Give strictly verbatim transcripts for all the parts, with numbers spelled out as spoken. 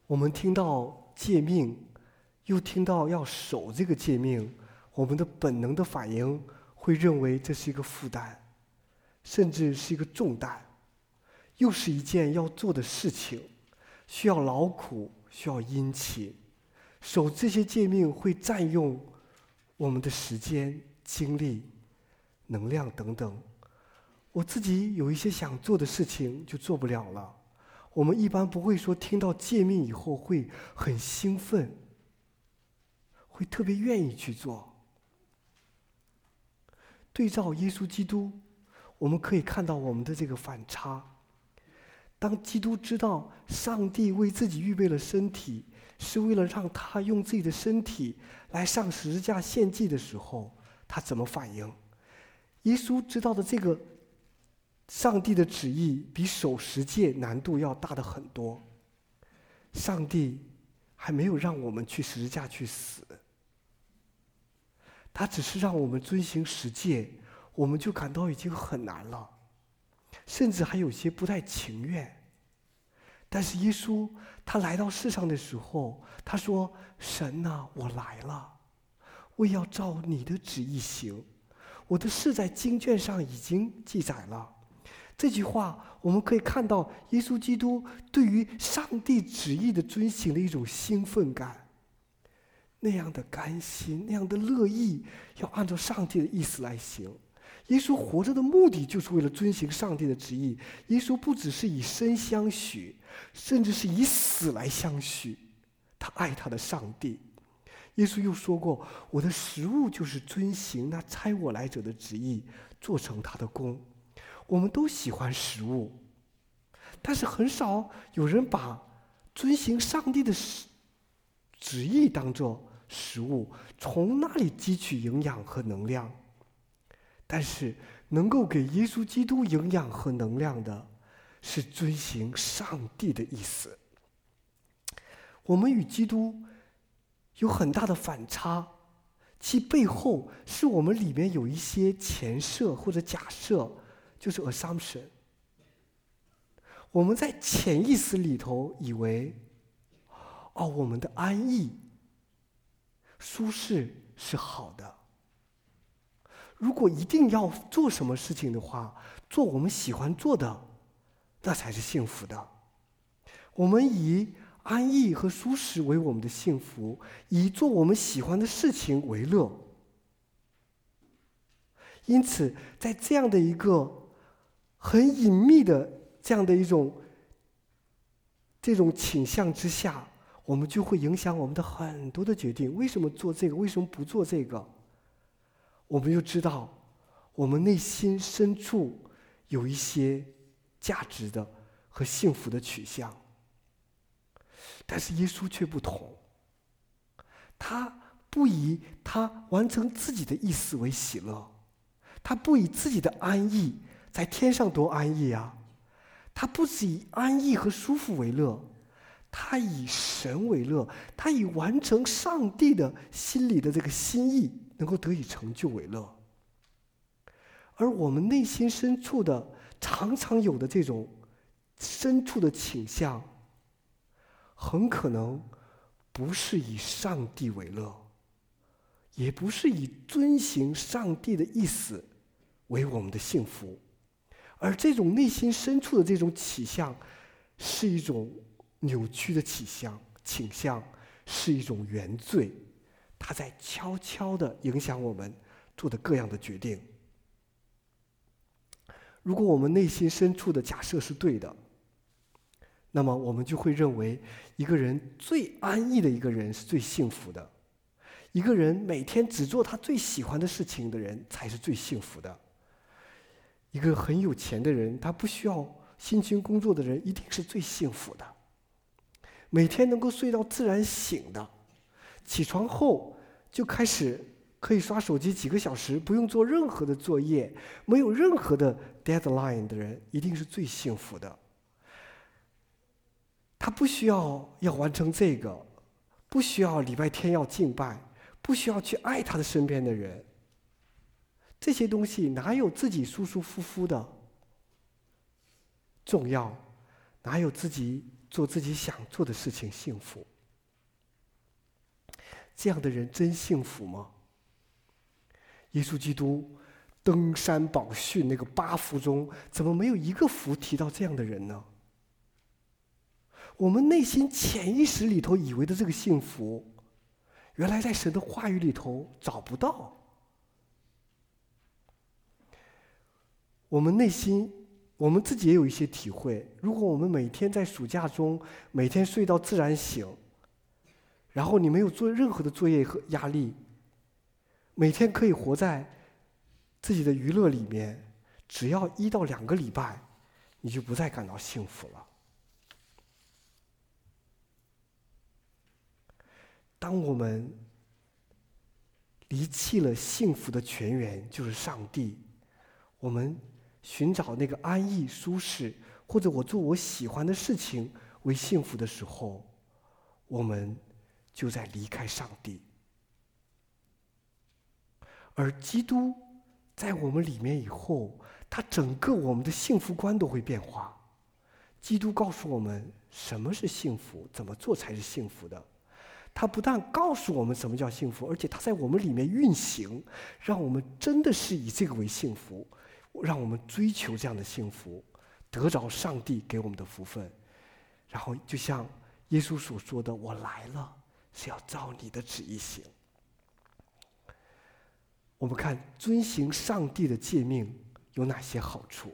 我们听到诫命，又听到要守这个诫命，我们的本能的反应会认为这是一个负担，甚至是一个重担，又是一件要做的事情，需要劳苦，需要殷勤。守这些诫命会占用我们的时间、精力、能量等等。我自己有一些想做的事情就做不了了。我们一般不会说听到诫命以后会很兴奋，会特别愿意去做。对照耶稣基督，我们可以看到我们的这个反差。当基督知道上帝为自己预备了身体，是为了让他用自己的身体来上十字架献祭的时候，他怎么反应？耶稣知道的这个上帝的旨意比守十诫难度要大得很多。上帝还没有让我们去十字架去死，他只是让我们遵行十诫，我们就感到已经很难了，甚至还有些不太情愿。但是耶稣他来到世上的时候，他说：神啊，我来了，我要照你的旨意行，我的事在经卷上已经记载了。这句话我们可以看到耶稣基督对于上帝旨意的遵行的一种兴奋感，那样的甘心，那样的乐意，要按照上帝的意思来行。耶稣活着的目的就是为了遵行上帝的旨意。耶稣不只是以身相许，甚至是以死来相许，他爱他的上帝。耶稣又说过：我的食物就是遵行那差我来者的旨意，做成他的功。我们都喜欢食物，但是很少有人把遵行上帝的旨意当作食物，从那里汲取营养和能量。但是能够给耶稣基督营养和能量的，是遵行上帝的意思。我们与基督有很大的反差，其背后是我们里面有一些前设或者假设，就是 assumption。我们在潜意识里头以为，哦，我们的安逸、舒适是好的。如果一定要做什么事情的话，做我们喜欢做的，那才是幸福的。我们以安逸和舒适为我们的幸福，以做我们喜欢的事情为乐。因此，在这样的一个很隐秘的这样的一种这种倾向之下，我们就会影响我们的很多的决定。为什么做这个？为什么不做这个？我们就知道，我们内心深处有一些价值的和幸福的取向。但是耶稣却不同，他不以他完成自己的意思为喜乐，他不以自己的安逸，在天上多安逸啊！他不只以安逸和舒服为乐，他以神为乐，他以完成上帝的心里的这个心意能够得以成就为乐。而我们内心深处的常常有的这种深处的倾向，很可能不是以上帝为乐，也不是以遵行上帝的意思为我们的幸福，而这种内心深处的这种倾向，是一种扭曲的倾向，倾向是一种原罪，它在悄悄地影响我们做的各样的决定。如果我们内心深处的假设是对的，那么我们就会认为，一个人最安逸的一个人是最幸福的，一个人每天只做他最喜欢的事情的人才是最幸福的。一个很有钱的人，他不需要辛勤工作的人，一定是最幸福的。每天能够睡到自然醒的，起床后就开始可以刷手机几个小时，不用做任何的作业，没有任何的 deadline 的人，一定是最幸福的。他不需要要完成这个，不需要礼拜天要敬拜，不需要去爱他的身边的人。这些东西哪有自己舒舒服服的重要？哪有自己做自己想做的事情幸福。这样的人真幸福吗？耶稣基督登山宝训那个八福中，怎么没有一个福提到这样的人呢？我们内心潜意识里头以为的这个幸福，原来在神的话语里头找不到。我们内心，我们自己也有一些体会。如果我们每天在暑假中，每天睡到自然醒，然后你没有做任何的作业和压力，每天可以活在自己的娱乐里面，只要一到两个礼拜，你就不再感到幸福了。当我们离弃了幸福的泉源，就是上帝，我们寻找那个安逸、舒适，或者我做我喜欢的事情为幸福的时候，我们就在离开上帝。而基督在我们里面以后，他整个我们的幸福观都会变化。基督告诉我们什么是幸福，怎么做才是幸福的。他不但告诉我们什么叫幸福，而且他在我们里面运行，让我们真的是以这个为幸福，让我们追求这样的幸福，得着上帝给我们的福分。然后就像耶稣所说的，我来了是要照你的旨意行。我们看遵行上帝的诫命有哪些好处。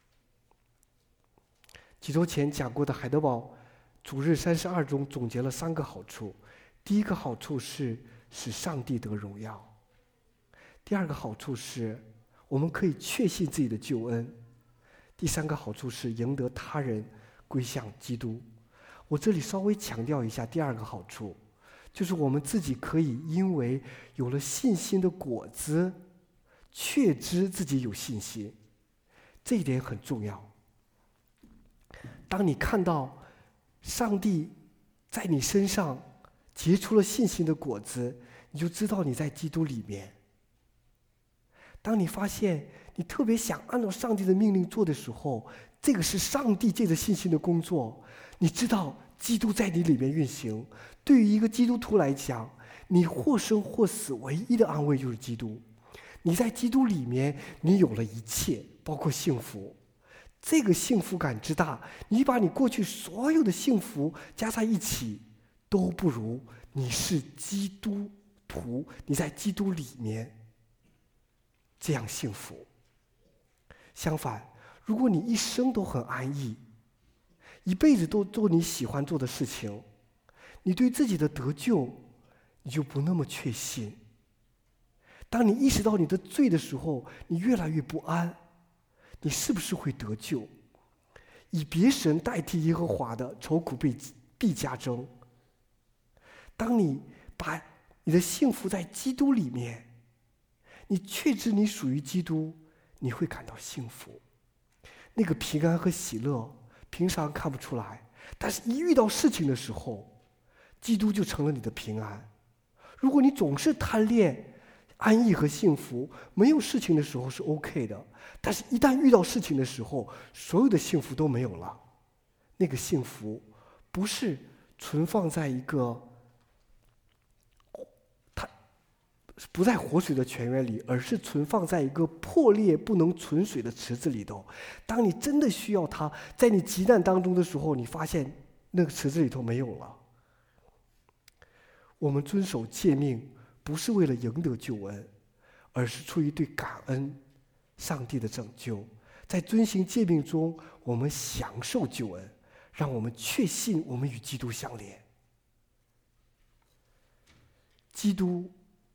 几周前讲过的海德堡主日三十二中总结了三个好处。第一个好处是使上帝得荣耀，第二个好处是我们可以确信自己的救恩，第三个好处是赢得他人归向基督。我这里稍微强调一下第二个好处，就是我们自己可以因为有了信心的果子，确知自己有信心，这一点很重要。当你看到上帝在你身上结出了信心的果子，你就知道你在基督里面。当你发现你特别想按照上帝的命令做的时候，这个是上帝借着信心的工作，你知道基督在你里面运行。对于一个基督徒来讲，你或生或死唯一的安慰就是基督。你在基督里面，你有了一切，包括幸福。这个幸福感之大，你把你过去所有的幸福加在一起，都不如你是基督徒，你在基督里面这样幸福。相反，如果你一生都很安逸，一辈子都做你喜欢做的事情，你对自己的得救你就不那么确信。当你意识到你的罪的时候，你越来越不安，你是不是会得救？以别神代替耶和华的，愁苦必必加增。当你把你的幸福在基督里面，你确知你属于基督，你会感到幸福。那个平安和喜乐平常看不出来，但是一遇到事情的时候，基督就成了你的平安。如果你总是贪恋安逸和幸福，没有事情的时候是 OK 的，但是一旦遇到事情的时候，所有的幸福都没有了。那个幸福不是存放在一个它不在活水的泉源里，而是存放在一个破裂不能存水的池子里头。当你真的需要它，在你急难当中的时候，你发现那个池子里头没有了。我们遵守诫命不是为了赢得救恩，而是出于对感恩上帝的拯救。在遵行诫命中，我们享受救恩，让我们确信我们与基督相连。基督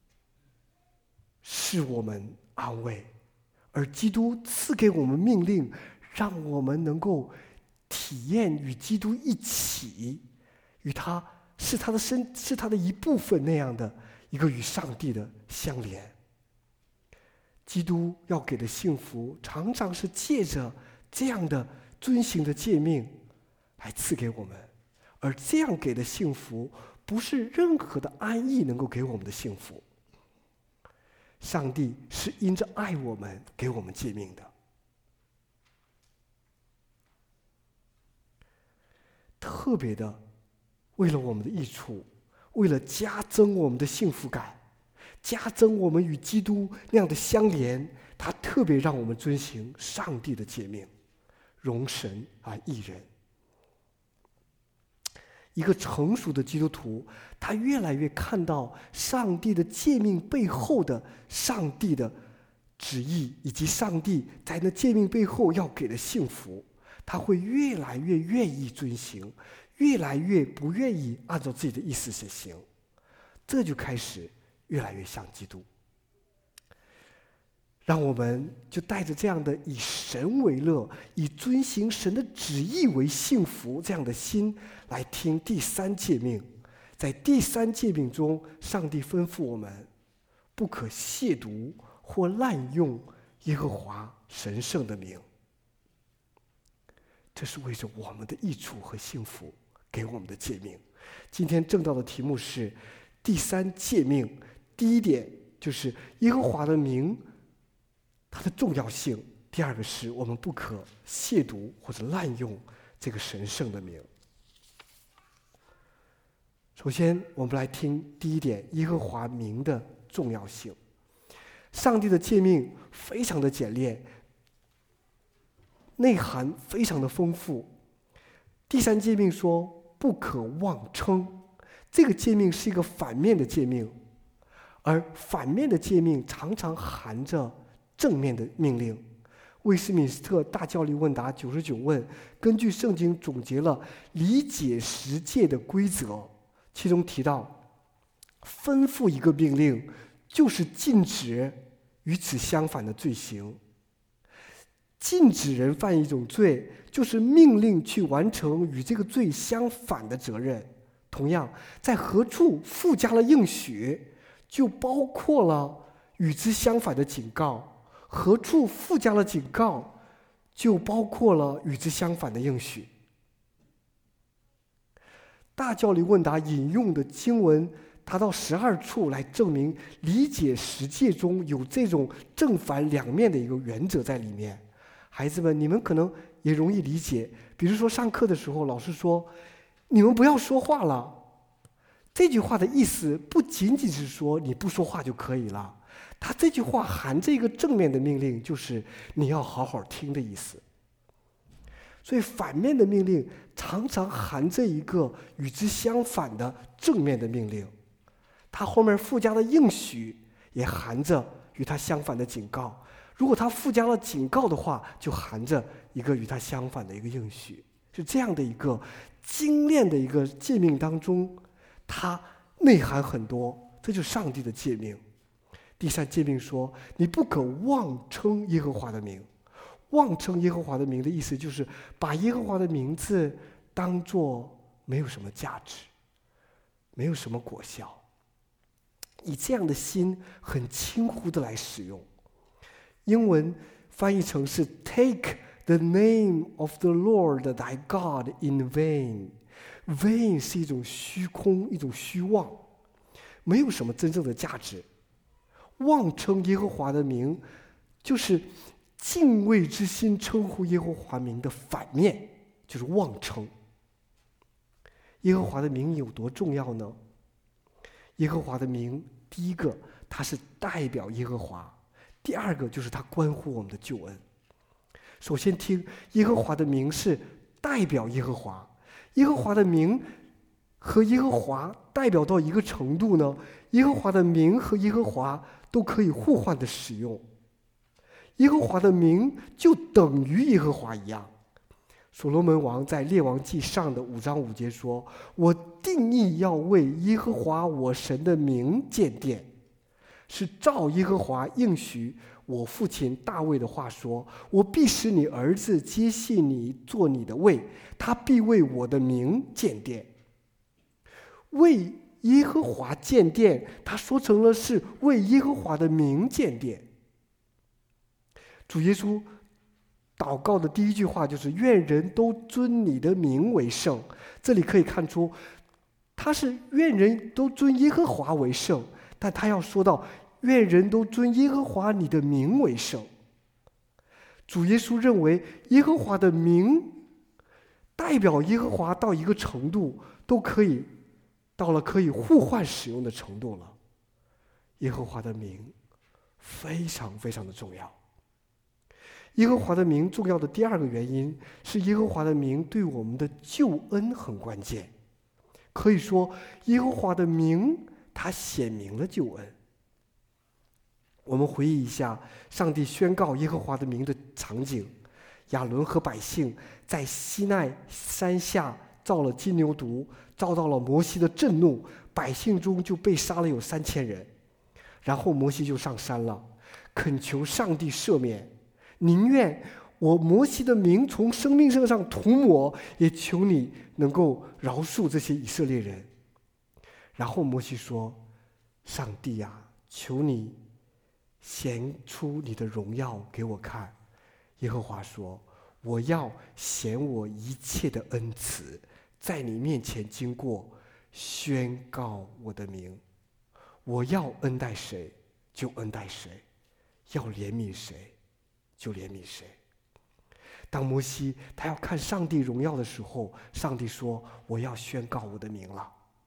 是我们安慰，而基督赐给我们命令，让我们能够体验与基督一起，与他是他的身，是他的一部分那样的一个与上帝的相连。基督要给的幸福，常常是借着这样的遵行的诫命来赐给我们，而这样给的幸福，不是任何的安逸能够给我们的幸福。上帝是因着爱我们给我们诫命的。特特别的为了我们的益处，为了加增我们的幸福感，加增我们与基督那样的相连，他特别让我们遵行上帝的诫命，荣神而益人。一个成熟的基督徒，他越来越看到上帝的诫命背后的上帝的旨意，以及上帝在那诫命背后要给的幸福，他会越来越愿意遵行，越来越不愿意按照自己的意思去行，这就开始越来越像基督。让我们就带着这样的以神为乐，以遵行神的旨意为幸福这样的心来听第三诫命。在第三诫命中，上帝吩咐我们不可亵渎或滥用耶和华神圣的名。这是为着我们的益处和幸福给我们的诫命。今天正道的题目是第三诫命，第一点就是耶和华的名它的重要性，第二个是我们不可亵渎或者滥用这个神圣的名。首先我们来听第一点，耶和华名的重要性。上帝的诫命非常的简练，内涵非常的丰富。第三诫命说不可妄称，这个诫命是一个反面的诫命，而反面的诫命常常含着正面的命令。威斯敏斯特大教理问答九十九问根据圣经总结了理解十诫的规则，其中提到吩咐一个命令就是禁止与此相反的罪行，禁止人犯一种罪就是命令去完成与这个罪相反的责任。同样，在何处附加了应许，就包括了与之相反的警告，何处附加了警告，就包括了与之相反的应许。大教理问答引用的经文达到十二处来证明理解十诫中有这种正反两面的一个原则在里面。孩子们，你们可能也容易理解，比如说上课的时候老师说你们不要说话了，这句话的意思不仅仅是说你不说话就可以了，他这句话含着一个正面的命令，就是你要好好听的意思。所以反面的命令常常含着一个与之相反的正面的命令，它后面附加的应许也含着与它相反的警告。如果它附加了警告的话，就含着一个与它相反的一个应许。是这样的一个精炼的一个诫命当中，它内涵很多，这就是上帝的诫命。第三诫命说你不可妄称耶和华的名。妄称耶和华的名的意思就是把耶和华的名字当作没有什么价值，没有什么果效，以这样的心很轻忽的来使用。英文翻译成是 Take the name of the Lord thy God in vain。 vain 是一种虚空，一种虚妄，没有什么真正的价值。妄称耶和华的名就是敬畏之心称呼耶和华名的反面，就是妄称。耶和华的名有多重要呢？耶和华的名，第一个它是代表耶和华，第二个就是它关乎我们的救恩。首先听耶和华的名是代表耶和华，耶和华的名和耶和华代表到一个程度呢，耶和华的名和耶和华都可以互换的使用。耶和华的名就等于耶和华一样。所罗门王在列王记上的五章五节说，我定义要为耶和华我神的名建殿，是照耶和华应许我父亲大卫的话说，我必使你儿子接续你做你的位，他必为我的名建殿。为耶和华建殿，他说成了是为耶和华的名建殿。主耶稣祷告的第一句话就是愿人都尊你的名为圣。这里可以看出他是愿人都尊耶和华为圣，但他要说到愿人都尊耶和华你的名为圣。主耶稣认为耶和华的名代表耶和华到一个程度，都可以到了可以互换使用的程度了。耶和华的名非常非常的重要。耶和华的名重要的第二个原因是，耶和华的名对我们的救恩很关键。可以说，耶和华的名他显明了救恩。我们回忆一下上帝宣告耶和华的名的场景：亚伦和百姓在西奈山下造了金牛犊，遭到了摩西的震怒，百姓中就被杀了有三千人。然后摩西就上山了，恳求上帝赦免，宁愿我摩西的名从生命册上涂抹，也求你能够饶恕这些以色列人。然后摩西说：上帝啊，求你显出你的荣耀给我看。耶和华说：我要显我一切的恩慈，在你面前经过，宣告我的名。我要恩待谁就恩待谁，要怜悯谁就怜悯谁。当摩西他要看上帝荣耀的时候，上帝说：我要宣告我的名了。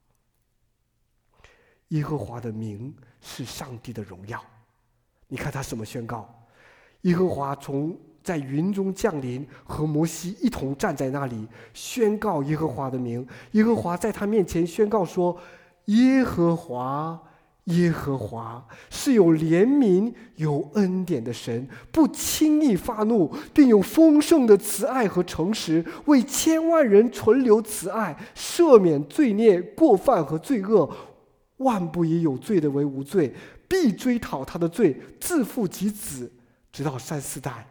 耶和华的名是上帝的荣耀。你看他怎么宣告？耶和华从在云中降临，和摩西一同站在那里，宣告耶和华的名。耶和华在他面前宣告说：耶和华耶和华是有怜悯有恩典的神，不轻易发怒，并有丰盛的慈爱和诚实，为千万人存留慈爱，赦免罪孽过犯和罪恶，万不以有罪的为无罪，必追讨他的罪，自父及子，直到三四代。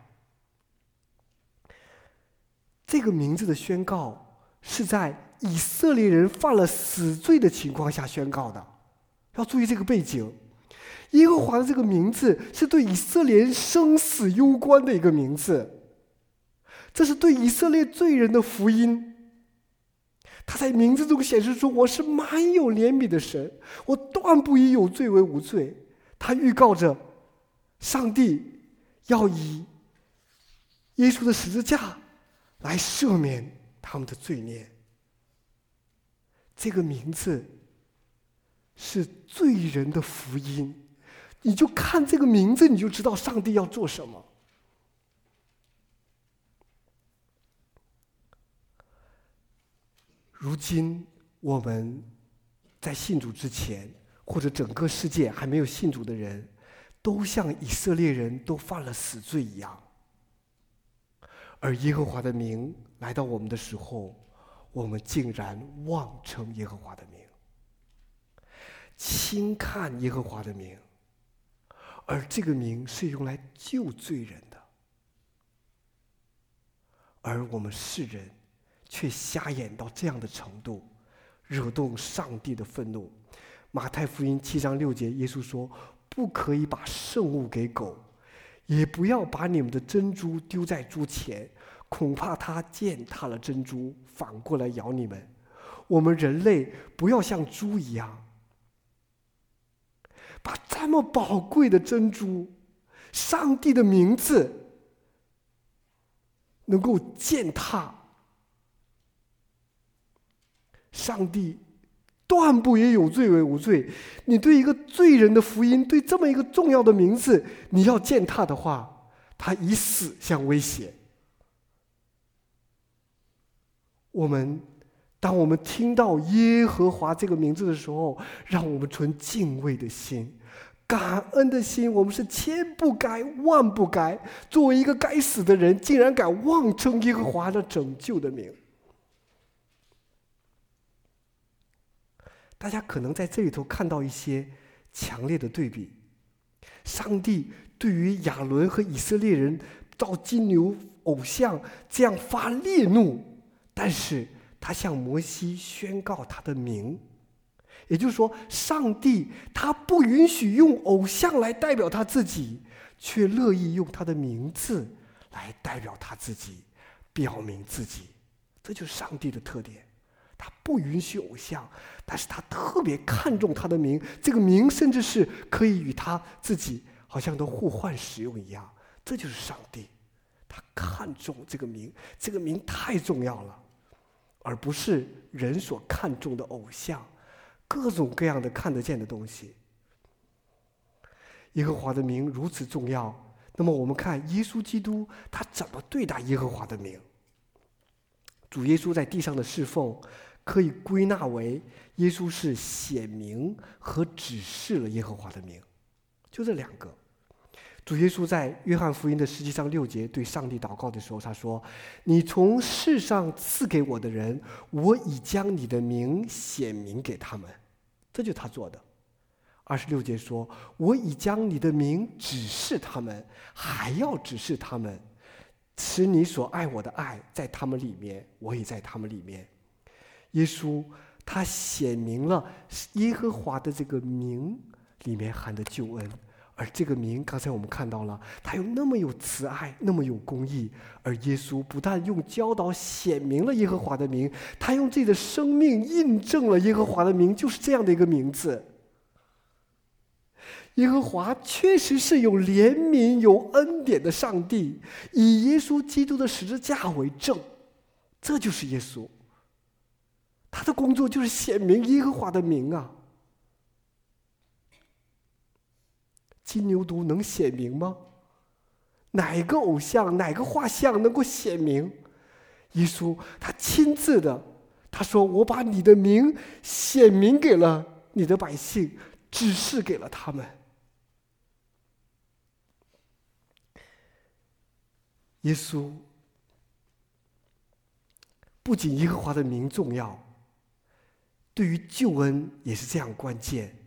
这个名字的宣告是在以色列人犯了死罪的情况下宣告的。要注意这个背景，耶和华的这个名字是对以色列人生死攸关的一个名字，这是对以色列罪人的福音。他在名字中显示出我是满有怜悯的神，我断不以有罪为无罪。他预告着上帝要以耶稣的十字架来赦免他们的罪孽。这个名字是罪人的福音，你就看这个名字，你就知道上帝要做什么。如今我们在信主之前，或者整个世界还没有信主的人，都像以色列人都犯了死罪一样。而耶和华的名来到我们的时候，我们竟然妄称耶和华的名，轻看耶和华的名，而这个名是用来救罪人的，而我们世人却瞎眼到这样的程度，惹动上帝的愤怒。马太福音七章六节，耶稣说：不可以把圣物给狗，也不要把你们的珍珠丢在猪前，恐怕它践踏了珍珠，反过来咬你们。我们人类不要像猪一样，把这么宝贵的珍珠，上帝的名字能够践踏。上帝断不以有罪为无罪。你对一个罪人的福音，对这么一个重要的名字，你要践踏的话，他以死相威胁。我们当我们听到耶和华这个名字的时候，让我们存敬畏的心，感恩的心。我们是千不该万不该，作为一个该死的人，竟然敢妄称耶和华的拯救的名。大家可能在这里头看到一些强烈的对比。上帝对于亚伦和以色列人造金牛偶像这样发烈怒，但是他向摩西宣告他的名。也就是说，上帝他不允许用偶像来代表他自己，却乐意用他的名字来代表他自己，表明自己。这就是上帝的特点。他不允许偶像，但是他特别看重他的名，这个名甚至是可以与他自己好像都互换使用一样。这就是上帝，他看重这个名，这个名太重要了。 而不是人所看重的偶像，各种各样的看得见的东西。耶和华的名如此重要，那么我们看耶稣基督他怎么对待耶和华的名。主耶稣在地上的侍奉可以归纳为耶稣是显明和指示了耶和华的名，就这两个。主耶稣在约翰福音的十七章六节对上帝祷告的时候，他说：你从世上赐给我的人，我已将你的名显明给他们。这就是他做的。二十六节说：我已将你的名指示他们，还要指示他们，使你所爱我的爱在他们里面，我也在他们里面。耶稣他显明了耶和华的这个名里面含的救恩，而这个名刚才我们看到了，他有那么有慈爱，那么有公义。而耶稣不但用教导显明了耶和华的名，他用自己的生命印证了耶和华的名就是这样的一个名字。耶和华确实是有怜悯有恩典的上帝，以耶稣基督的十字架为证，这就是耶稣。他的工作就是显明耶和华的名啊。金牛犊能显明吗？哪个偶像哪个画像能够显明？耶稣他亲自的，他说：我把你的名显明给了你的百姓，指示给了他们。耶稣不仅耶和华的名重要，对于救恩也是这样关键。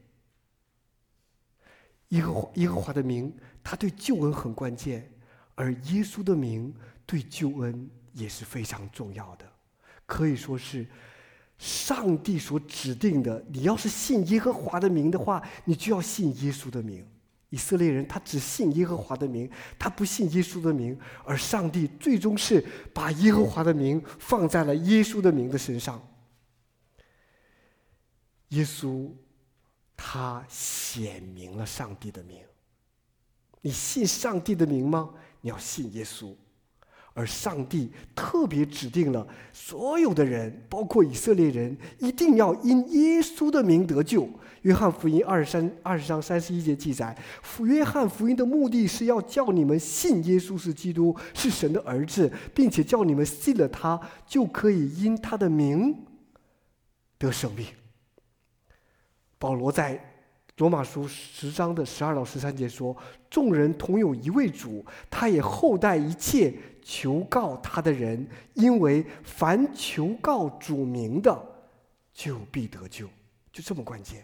耶和华耶和华的名，他对救恩很关键，而耶稣的名对救恩也是非常重要的，可以说是上帝所指定的。你要是信耶和华的名的话，你就要信耶稣的名。以色列人他只信耶和华的名，他不信耶稣的名，而上帝最终是把耶和华的名放在了耶稣的名的身上。耶稣他显明了上帝的名。你信上帝的名吗？你要信耶稣。而上帝特别指定了所有的人，包括以色列人，一定要因耶稣的名得救。约翰福音二十三二十章三十一节记载，约翰福音的目的是要叫你们信耶稣是基督，是神的儿子，并且叫你们信了他，就可以因他的名得生命。保罗在罗马书十章的十二到十三节说：众人同有一位主，他也厚待一切求告他的人，因为凡求告主名的，就必得救。就这么关键。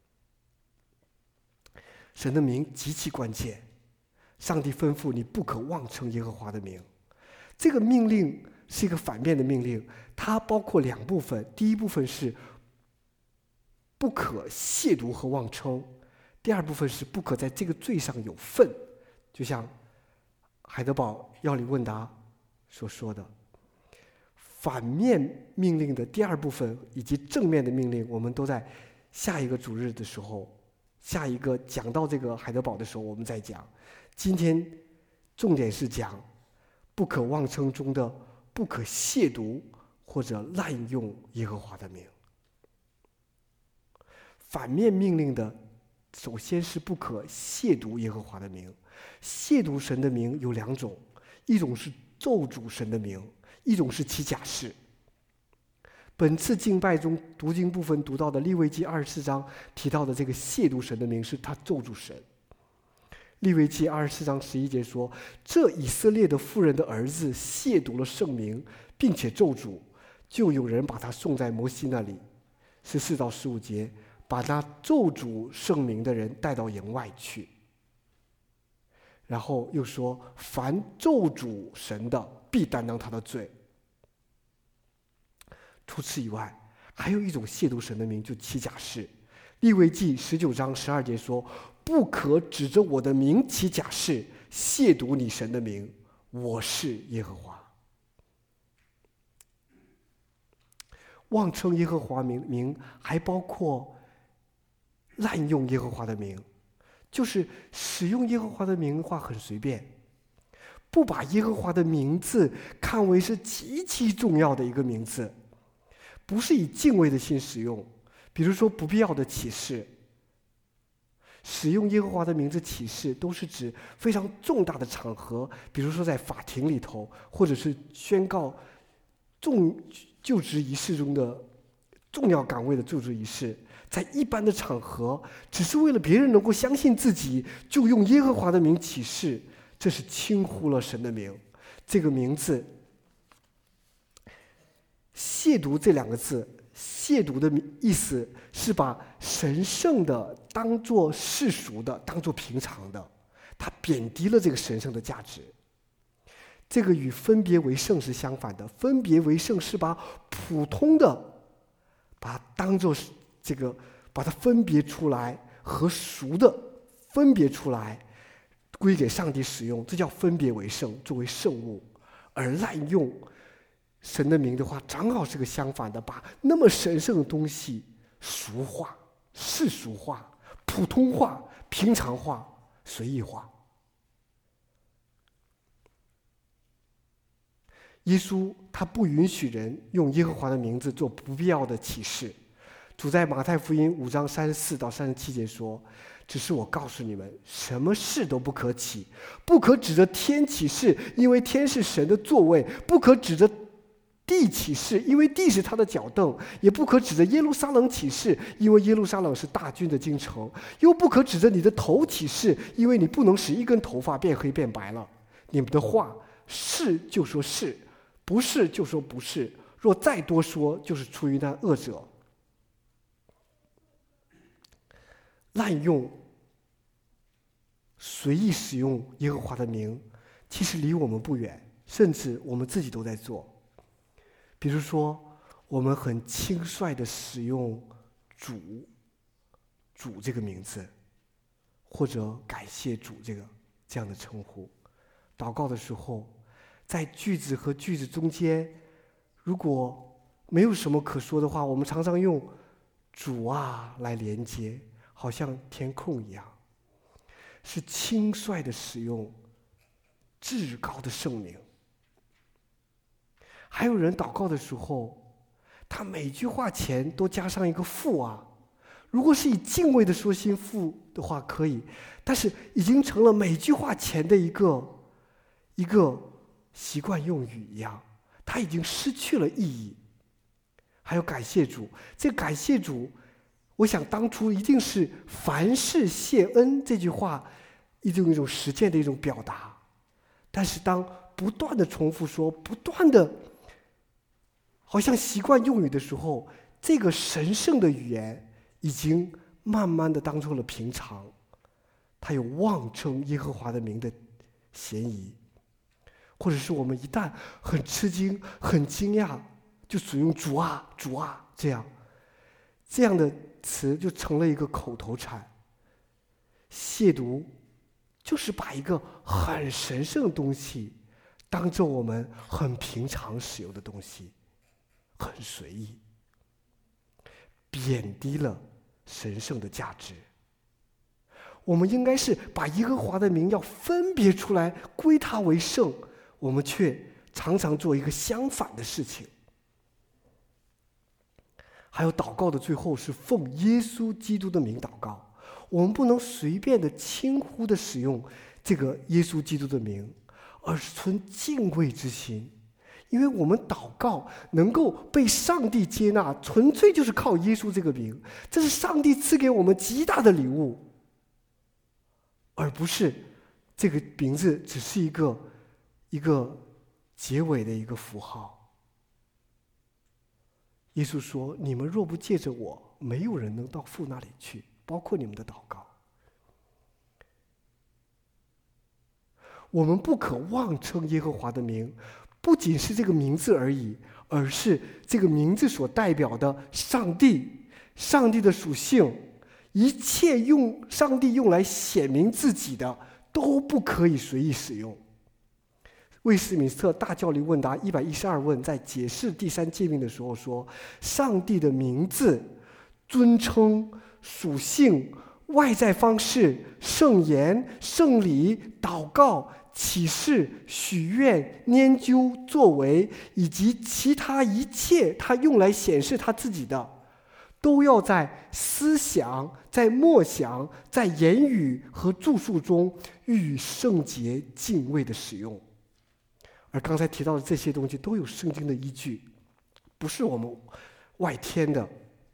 神的名极其关键。上帝吩咐你不可妄称耶和华的名，这个命令是一个反面的命令，它包括两部分。第一部分是不可亵渎和妄称，第二部分是不可在这个罪上有份。就像海德堡要理问答所说的，反面命令的第二部分以及正面的命令，我们都在下一个主日的时候，下一个讲到这个海德堡的时候我们再讲。今天重点是讲不可妄称中的不可亵渎或者滥用耶和华的名。反面命令的首先是不可亵渎耶和华的名。亵渎神的名有两种，一种是咒诅神的名，一种是起假誓。本次敬拜中读经部分读到的利未记二十四章提到的这个亵渎神的名，是他咒诅神。利未记二十四章十一节说：这以色列的妇人的儿子亵渎了圣名，并且咒诅，就有人把他送在摩西那里。十四到十五节，把那咒诅圣名的人带到营外去。然后又说：凡咒诅神的，必担当他的罪。除此以外，还有一种亵渎神的名，就起假誓。利未记十九章十二节说：不可指着我的名起假誓，亵渎你神的名，我是耶和华。妄称耶和华名名还包括滥用耶和华的名，就是使用耶和华的名的话很随便，不把耶和华的名字看为是极其重要的一个名字。 不是以敬畏的心使用，比如说不必要的启示。使用耶和华的名字启示，都是指非常重大的场合，比如说在法庭里头，或者是宣告重就职仪式中的重要岗位的就职仪式。在一般的场合，只是为了别人能够相信自己，就用耶和华的名启示，这是轻忽了神的名。这个名字，亵渎这两个字，亵渎的意思是把神圣的当作世俗的，当作平常的，它贬低了这个神圣的价值。这个与分别为圣是相反的，分别为圣是把普通的，把它当作这个，把它分别出来，和俗的分别出来，归给上帝使用，这叫分别为圣，作为圣物。而滥用神的名的话，正好是个相反的，把那么神圣的东西俗化、世俗化、普通化、平常化、随意化。耶稣他不允许人用耶和华的名字做不必要的启示。主在马太福音五章三十四到三十七节说：“只是我告诉你们，什么事都不可起，不可指着天起誓，因为天是神的座位；不可指着地起誓，因为地是他的脚凳；也不可指着耶路撒冷起誓，因为耶路撒冷是大军的京城；又不可指着你的头起誓，因为你不能使一根头发变黑变白了。你们的话是就说是，不是就说不是，若再多说，就是出于那恶者。”滥用、随意使用耶和华的名，其实离我们不远，甚至我们自己都在做。比如说，我们很轻率地使用主、主这个名字，或者感谢主这个这样的称呼。祷告的时候，在句子和句子中间，如果没有什么可说的话，我们常常用主啊来连接，好像填空一样，是轻率的使用至高的圣名。还有人祷告的时候，他每句话前都加上一个父啊，如果是以敬畏的说心父的话可以，但是已经成了每句话前的一个一个习惯用语一样，它已经失去了意义。还有感谢主，这感谢主，我想当初一定是凡事谢恩这句话一种一种实践的一种表达，但是当不断的重复说，不断的好像习惯用语的时候，这个神圣的语言已经慢慢的当做了平常，它有妄称耶和华的名的嫌疑。或者是我们一旦很吃惊、很惊讶，就使用主啊、主啊这样，这样的词就成了一个口头禅。亵渎就是把一个很神圣的东西当做我们很平常使用的东西，很随意，贬低了神圣的价值。我们应该是把耶和华的名要分别出来，归他为圣，我们却常常做一个相反的事情。还有祷告的最后是奉耶稣基督的名祷告，我们不能随便的轻忽的使用这个耶稣基督的名，而是存敬畏之心，因为我们祷告能够被上帝接纳，纯粹就是靠耶稣这个名，这是上帝赐给我们极大的礼物，而不是这个名字只是一个一个结尾的一个符号。耶稣说：“你们若不借着我，没有人能到父那里去，包括你们的祷告。”我们不可妄称耶和华的名，不仅是这个名字而已，而是这个名字所代表的上帝、上帝的属性，一切用上帝用来显明自己的，都不可以随意使用。威斯敏斯特大教理问答一百一十二问在解释第三诫命的时候说：上帝的名字、尊称、属性、外在方式、圣言、圣礼、祷告、 启示、许愿、研究、作为，以及其他一切他用来显示他自己的，都要在思想、在默想、在言语和著述中予以圣洁敬畏的使用。而刚才提到的这些东西都有圣经的依据，不是我们外添的。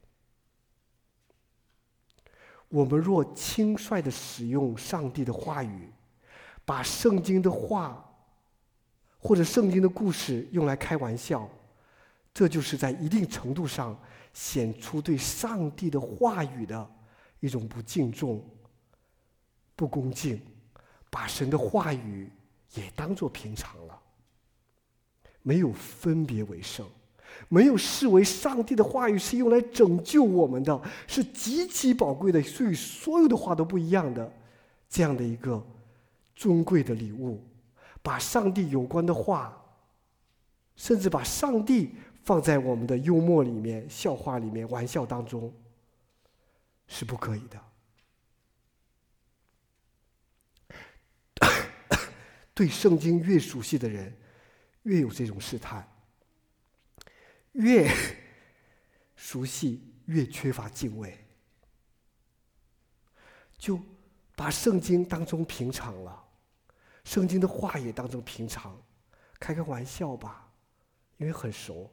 我们若轻率地使用上帝的话语，把圣经的话或者圣经的故事用来开玩笑，这就是在一定程度上显出对上帝的话语的一种不敬重、不恭敬，把神的话语也当作平常了，没有分别为圣，没有视为上帝的话语是用来拯救我们的，是极其宝贵的，所以所有的话都不一样的，这样的一个尊贵的礼物，把上帝有关的话，甚至把上帝放在我们的幽默里面、笑话里面、玩笑当中，是不可以的。对圣经越熟悉的人，越有这种试探；越熟悉，越缺乏敬畏，就把圣经当成平常了，圣经的话也当成平常，开个玩笑吧，因为很熟。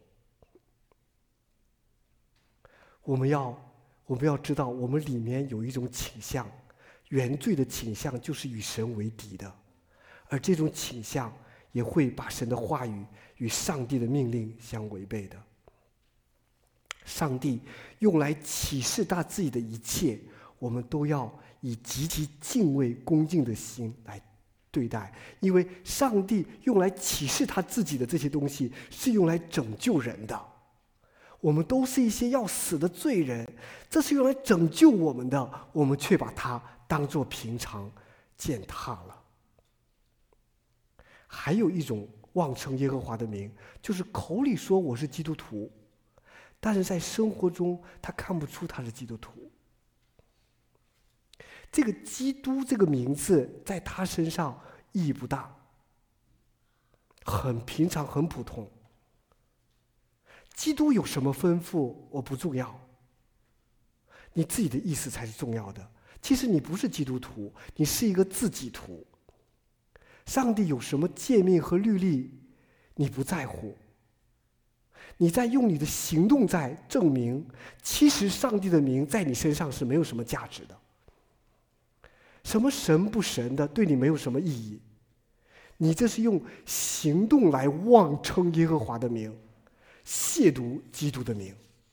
我们要我们要知道，我们里面有一种倾向，原罪的倾向就是与神为敌的，而这种倾向也会把神的话语与上帝的命令相违背的。上帝用来启示他自己的一切，我们都要以极其敬畏恭敬的心来对待，因为上帝用来启示他自己的这些东西是用来拯救人的。我们都是一些要死的罪人，这是用来拯救我们的，我们却把它当作平常践踏了。还有一种妄称耶和华的名，就是口里说我是基督徒，但是在生活中他看不出他是基督徒。这个基督这个名字在他身上意义不大，很平常很普通。基督有什么吩咐我不重要，你自己的意思才是重要的。其实你不是基督徒，你是一个自己徒。上帝有什么诫命和律例你不在乎，你在用你的行动在证明，其实上帝的名在你身上是没有什么价值的。什么神不神的对你没有什么意义，你这是用行动来妄称耶和华的名，亵渎基督的名。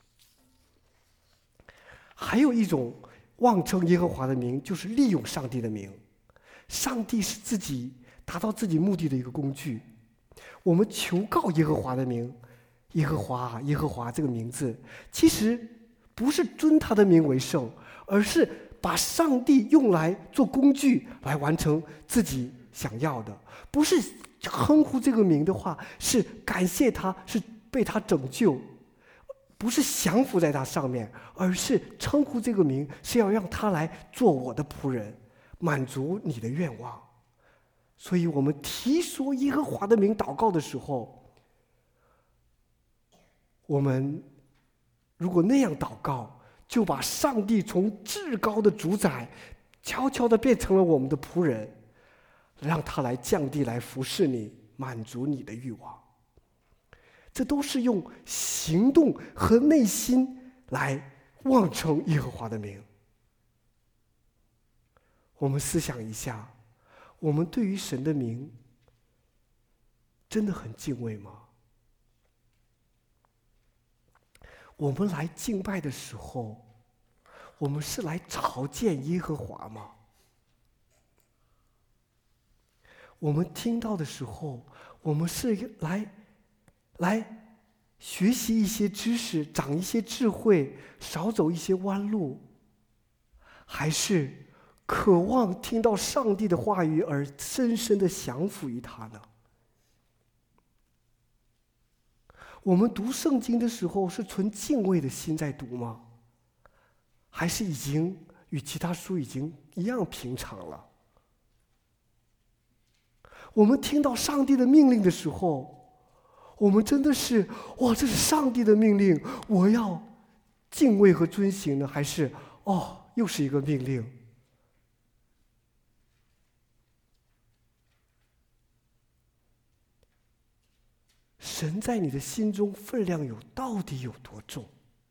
还有一种妄称耶和华的名，就是利用上帝的名。上帝是自己达到自己目的的一个工具。我们求告耶和华的名，耶和华耶和华这个名字其实不是尊他的名为圣，而是把上帝用来做工具来完成自己想要的。不是称呼这个名的话，是感谢他，是被他拯救，不是降服在他上面，而是称呼这个名是要让他来做我的仆人，满足你的愿望。所以我们提说耶和华的名祷告的时候，我们如果那样祷告，就把上帝从至高的主宰悄悄地变成了我们的仆人，让他来降地来服侍你，满足你的欲望。这都是用行动和内心来妄称耶和华的名。我们思想一下，我们对于神的名真的很敬畏吗？我们来敬拜的时候，我们是来朝见耶和华吗？我们听到的时候，我们是来来学习一些知识，长一些智慧，少走一些弯路，还是渴望听到上帝的话语而深深的降服于他呢？我们读圣经的时候是存敬畏的心在读吗？还是已经与其他书已经一样平常了？ 我们听到上帝的命令的时候，我们真的是哇，这是上帝的命令，我要敬畏和遵行呢？还是哦，又是一个命令？神在你的心中分量有到底有多重？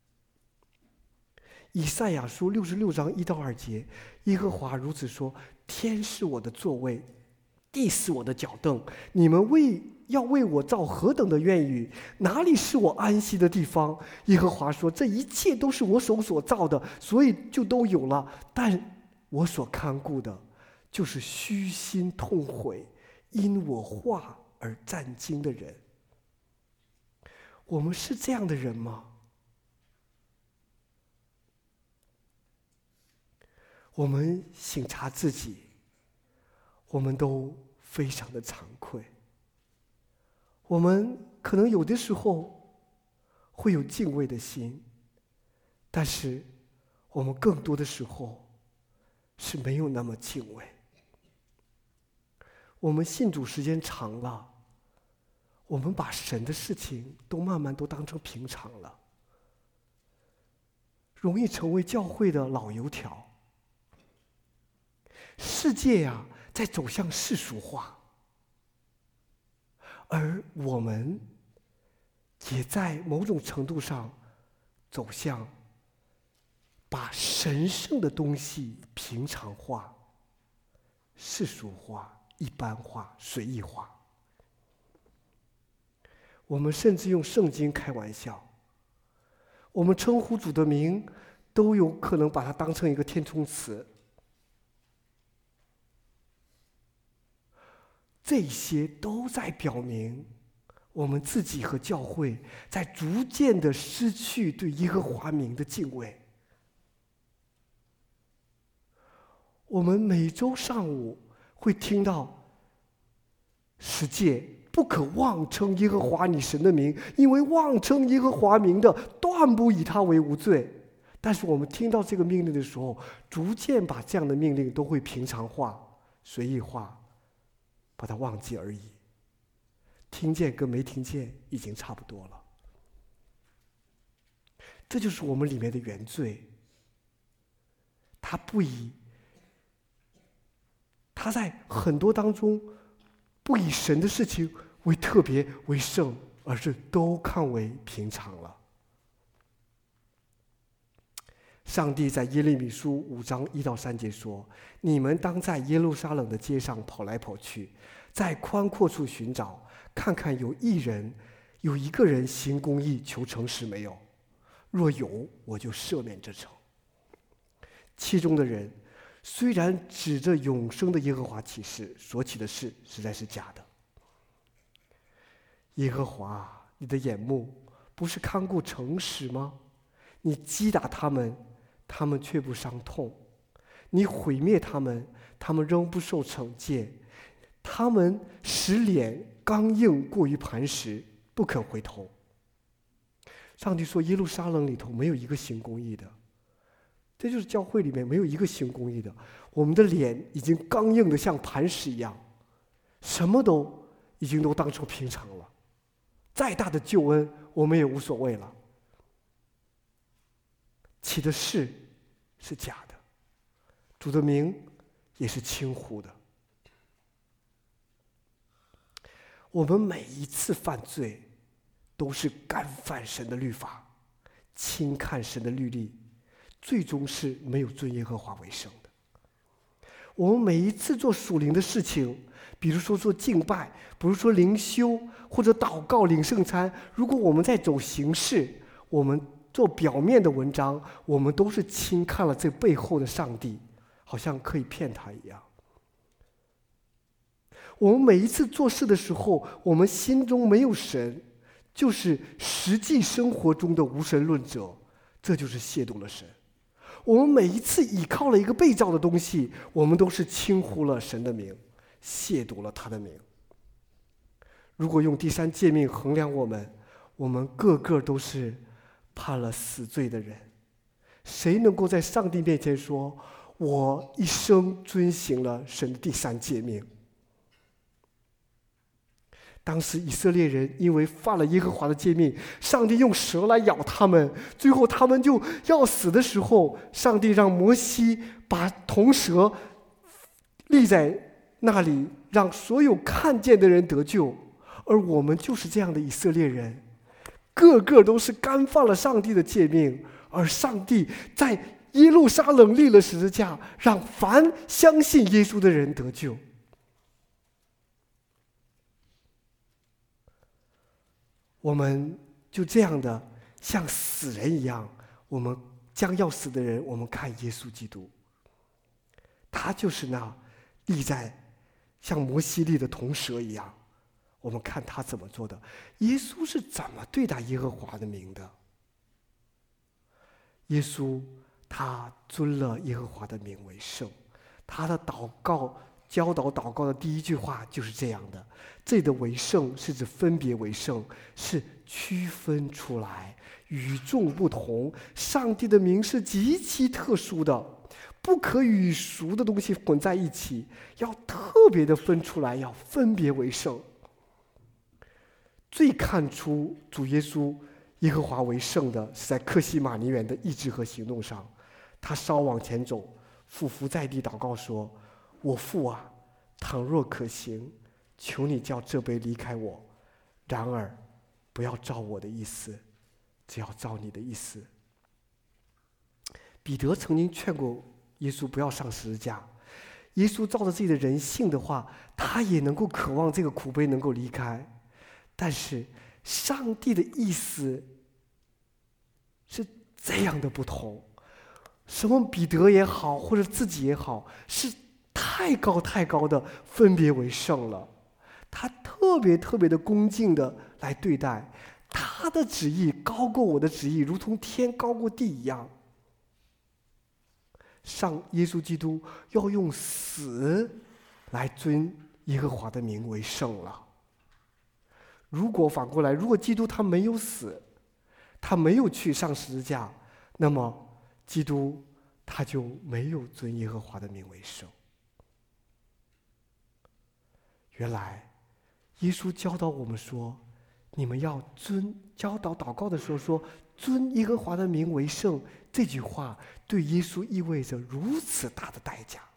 以赛亚书六十六章一到二节，耶和华如此说：天是我的座位，地是我的脚凳，你们为要为我造何等的院宇？哪里是我安息的地方？耶和华说：这一切都是我手所造的，所以就都有了。但我所看顾的，就是虚心痛悔，因我话而战惊的人。我们是这样的人吗？我们省察自己，我们都非常的惭愧。我们可能有的时候会有敬畏的心，但是我们更多的时候是没有那么敬畏。我们信主时间长了，我们把神的事情都慢慢都当成平常了，容易成为教会的老油条。世界呀、啊，在走向世俗化，而我们也在某种程度上走向把神圣的东西平常化、世俗化、一般化、随意化。我们甚至用圣经开玩笑，我们称呼主的名都有可能把它当成一个填充词。这些都在表明我们自己和教会在逐渐的失去对耶和华名的敬畏。我们每周上午会听到十诫，不可妄称耶和华你神的名，因为妄称耶和华名的，断不以他为无罪。但是我们听到这个命令的时候，逐渐把这样的命令都会平常化、随意化，把它忘记而已。听见跟没听见已经差不多了。这就是我们里面的原罪。他不以，他在很多当中不以神的事情为特别为圣，而是都看为平常了。上帝在耶利米书五章一到三节说：你们当在耶路撒冷的街上跑来跑去，在宽阔处寻找，看看有一人有一个人行公义求诚实没有，若有，我就赦免这城。其中的人虽然指着永生的耶和华起誓，所起的事实在是假的。耶和华，你的眼目不是看顾诚实吗？你击打他们，他们却不伤痛；你毁灭他们，他们仍不受惩戒。他们使脸刚硬，过于磐石，不肯回头。上帝说，耶路撒冷里头没有一个行公义的，这就是教会里面没有一个行公义的。我们的脸已经刚硬的像磐石一样，什么都已经都当成平常了，再大的救恩我们也无所谓了。起的誓是假的，主的名也是轻忽的。我们每一次犯罪都是干犯神的律法，轻看神的律例，最终是没有尊耶和华为圣的。我们每一次做属灵的事情，比如说做敬拜，比如说灵修或者祷告领圣餐，如果我们在走形式，我们做表面的文章，我们都是轻看了这背后的上帝，好像可以骗他一样。我们每一次做事的时候，我们心中没有神，就是实际生活中的无神论者，这就是亵渎了神。我们每一次倚靠了一个被造的东西，我们都是轻忽了神的名，亵渎了他的名。如果用第三诫命衡量我们，我们个个都是判了死罪的人。谁能够在上帝面前说，我一生遵行了神的第三诫命？ 当时以色列人因为犯了耶和华的诫命，上帝用蛇来咬他们，最后他们就要死的时候，上帝让摩西把铜蛇立在那里，让所有看见的人得救。而我们就是这样的以色列人，个个都是干犯了上帝的诫命，而上帝在耶路撒冷立了十字架，让凡相信耶稣的人得救。我们就这样的像死人一样，我们将要死的人，我们看耶稣基督，他就是那立在像摩西立的铜蛇一样，我们看他怎么做的。耶稣是怎么对待耶和华的名的？耶稣他尊了耶和华的名为圣，他的祷告教导祷告的第一句话就是这样的。这里的为圣是指分别为圣，是区分出来，与众不同。上帝的名是极其特殊的，不可与俗的东西混在一起，要特别的分出来，要分别为圣。最看出主耶稣耶和华为圣的是在客西马尼园的意志和行动上。他稍往前走，俯伏在地祷告说：我父啊，倘若可行，求你叫这杯离开我，然而不要照我的意思，只要照你的意思。彼得曾经劝过耶稣不要上十字架，耶稣照着自己的人性的话，他也能够渴望这个苦杯能够离开，但是上帝的意思是这样的不同。什么彼得也好，或者自己也好，是太高太高的分别为圣了。他特别特别的恭敬的来对待，他的旨意高过我的旨意，如同天高过地一样。上耶稣基督要用死来尊耶和华的名为圣了。如果反过来，如果基督他没有死，他没有去上十字架，那么基督他就没有尊耶和华的名为圣。原来耶稣教导我们说，你们要尊，教导祷告的时候说尊耶和华的名为圣，这句话对耶稣意味着如此大的代价。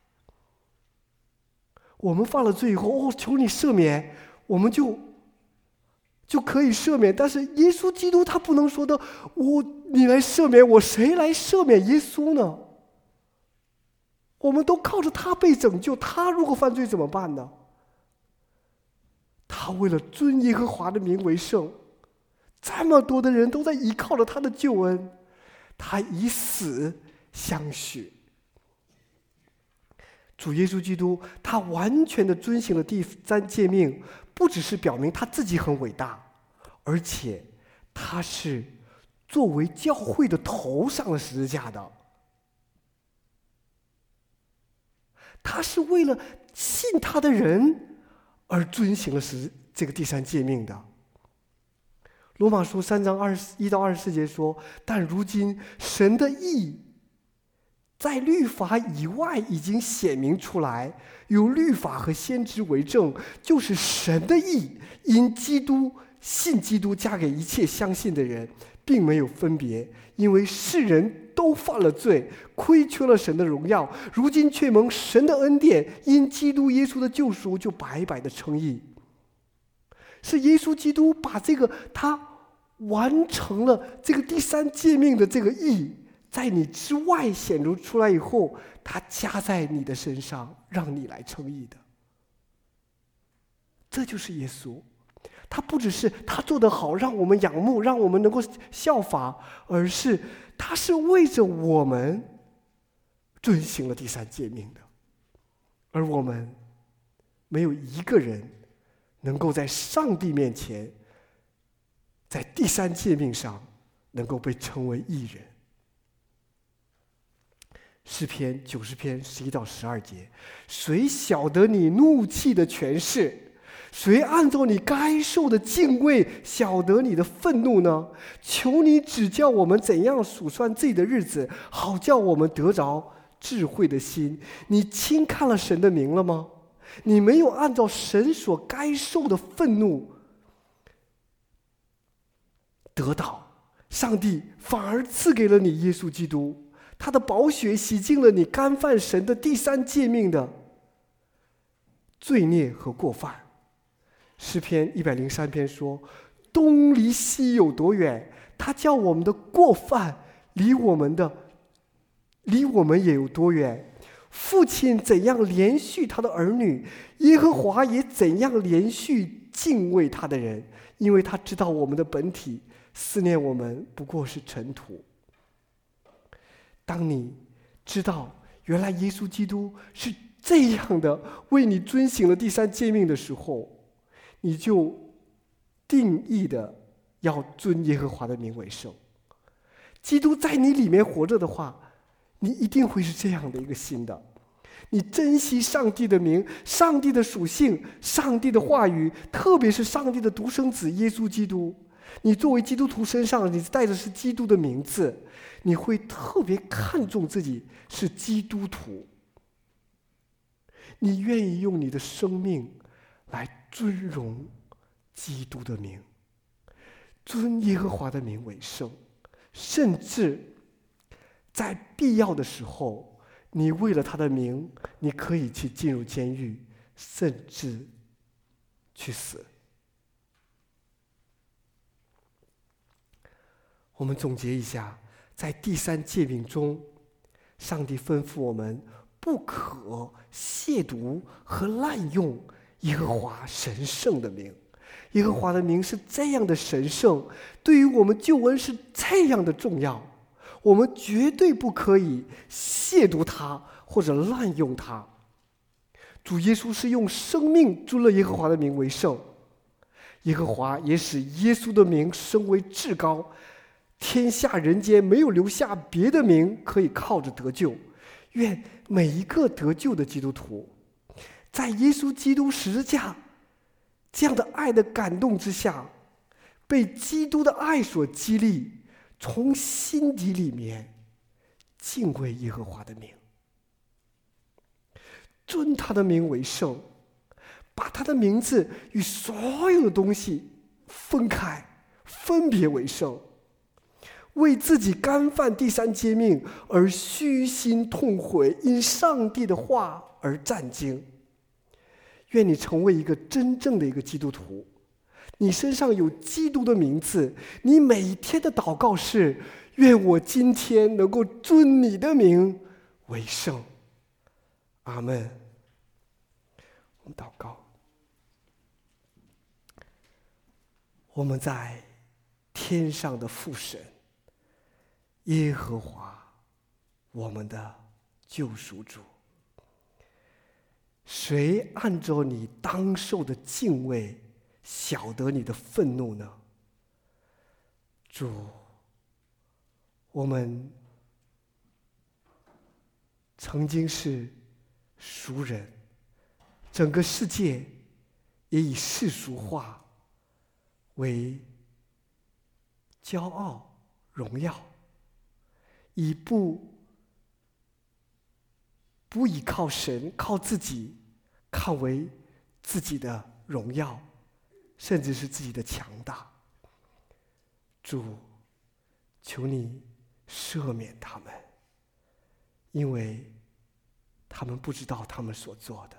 我们犯了罪以后，哦，求你赦免，我们就就可以赦免。但是耶稣基督他不能说的，我你来赦免我，谁来赦免耶稣呢？我们都靠着他被拯救，他如果犯罪怎么办呢？他为了尊耶和华的名为圣，这么多的人都在依靠着他的救恩，他以死相许。主耶稣基督他完全的遵行了第三诫命，不只是表明他自己很伟大，而且他是作为教会的头上了十字架的。他是为了信他的人而遵行了十这个第三诫命的。罗马书三章二十一到二十四节说：但如今神的义在律法以外已经显明出来，有律法和先知为证，就是神的义因基督信基督加给一切相信的人，并没有分别，因为世人都犯了罪，亏缺了神的荣耀，如今却蒙神的恩典，因基督耶稣的救赎，就白白的称义。是耶稣基督把这个他完成了这个第三诫命的这个义，在你之外显露出来以后，他加在你的身上，让你来称义的。这就是耶稣，他不只是他做得好让我们仰慕，让我们能够效法，而是他是为着我们遵行了第三诫命的。而我们没有一个人能够在上帝面前，在第三诫命上能够被称为义人。诗篇九十篇十一到十二节：谁晓得你怒气的权势？谁按照你该受的敬畏晓得你的愤怒呢？求你指教我们怎样数算自己的日子，好叫我们得着智慧的心。你轻看了神的名了吗？你没有按照神所该受的愤怒得到，上帝反而赐给了你耶稣基督，他的宝血洗净了你干犯神的第三诫命的罪孽和过犯。诗篇一百零三篇说：东离西有多远，他叫我们的过犯离我们的离我们也有多远。父亲怎样连续他的儿女，耶和华也怎样连续敬畏他的人，因为他知道我们的本体，思念我们不过是尘土。当你知道原来耶稣基督是这样的为你遵行了第三诫命的时候，你就定义的要尊耶和华的名为圣。基督在你里面活着的话，你一定会是这样的一个心的。你珍惜上帝的名，上帝的属性，上帝的话语，特别是上帝的独生子耶稣基督。你作为基督徒身上，你带的是基督的名字，你会特别看重自己是基督徒。你愿意用你的生命来尊荣基督的名，尊耶和华的名为圣，甚至在必要的时候，你为了他的名，你可以去进入监狱，甚至去死。我们总结一下，在第三诫命中，上帝吩咐我们不可亵渎和滥用耶和华神圣的名。耶和华的名是这样的神圣，对于我们救恩是这样的重要，我们绝对不可以亵渎它或者滥用它。主耶稣是用生命尊了耶和华的名为圣，耶和华也使耶稣的名升为至高，天下人间没有留下别的名可以靠着得救。愿每一个得救的基督徒，在耶稣基督十字架这样的爱的感动之下，被基督的爱所激励，从心底里面敬畏耶和华的名，尊他的名为圣，把他的名字与所有的东西分开，分别为圣，为自己干犯第三诫命而虚心痛悔，因上帝的话而战兢。愿你成为一个真正的一个基督徒，你身上有基督的名字，你每天的祷告是：愿我今天能够尊你的名为圣。阿们。我们祷告。我们在天上的父神耶和华，我们的救赎主，谁按照你当受的敬畏晓得你的愤怒呢？主，我们曾经是俗人，整个世界也以世俗化为骄傲荣耀，以不不依靠神，靠自己看为自己的荣耀，甚至是自己的强大。主，求你赦免他们，因为他们不知道他们所做的。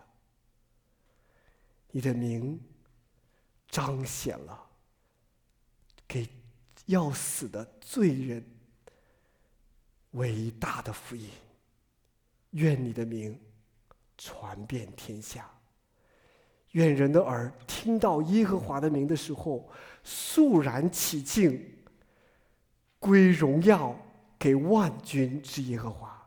你的名彰显了给要死的罪人伟大的福音，愿你的名传遍天下，愿人的耳听到耶和华的名的时候肃然起敬，归荣耀给万军之耶和华。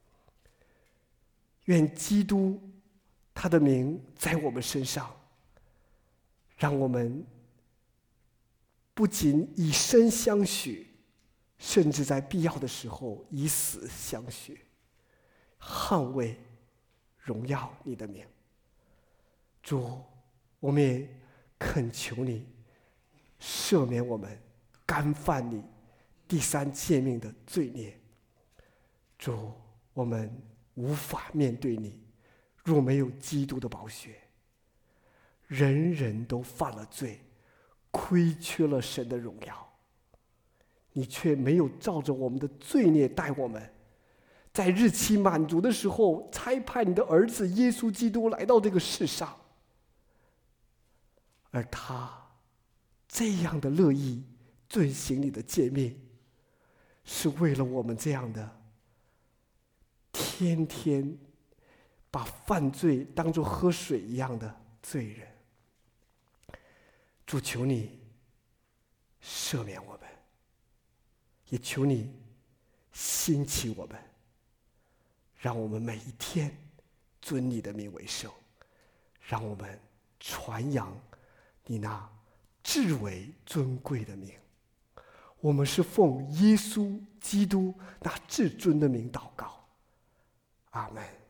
愿基督他的名在我们身上，让我们不仅以身相许，甚至在必要的时候以死相许，捍卫荣耀你的名。主，我们也恳求你赦免我们干犯你第三诫命的罪孽。主，我们无法面对你，若没有基督的宝血。人人都犯了罪，亏缺了神的荣耀。 你却没有照着我们的罪孽待我们，在日期满足的时候，差派你的儿子耶稣基督来到这个世上，而他这样的乐意遵行你的诫命，是为了我们这样的天天把犯罪当作喝水一样的罪人。主，求你赦免我们，也求你兴起我们，让我们每一天尊你的名为圣，让我们传扬你那至为尊贵的名。我们是奉耶稣基督那至尊的名祷告，阿们。